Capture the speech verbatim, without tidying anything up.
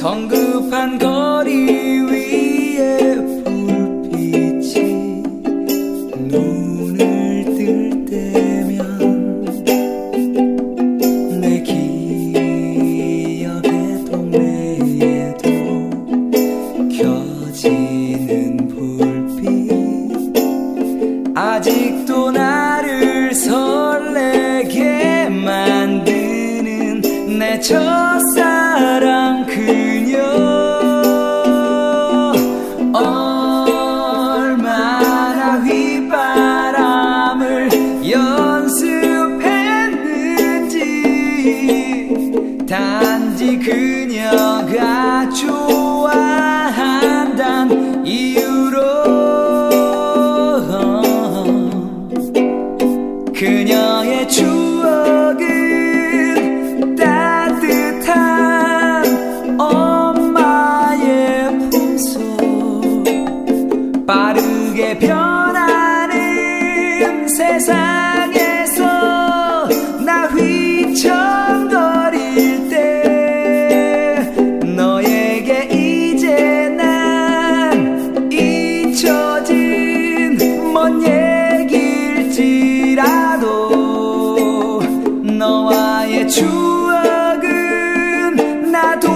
성급한 거리 위에 불빛이 눈을 뜰 때면 내 기억의 동네에도 켜지는 불빛 아직도 나를 설레게 만드는 내 첫사랑 그녀 얼마나 휘바람을 연습했는지 단지 그녀가 좋아한단 이유로 그녀의 추억은 따뜻한 엄마의 품속 빠르게 변하는 세상에서 나 휘청거릴 때 너에게 이제 난 잊혀진 먼 얘기일지라도 너와의 추억은 나도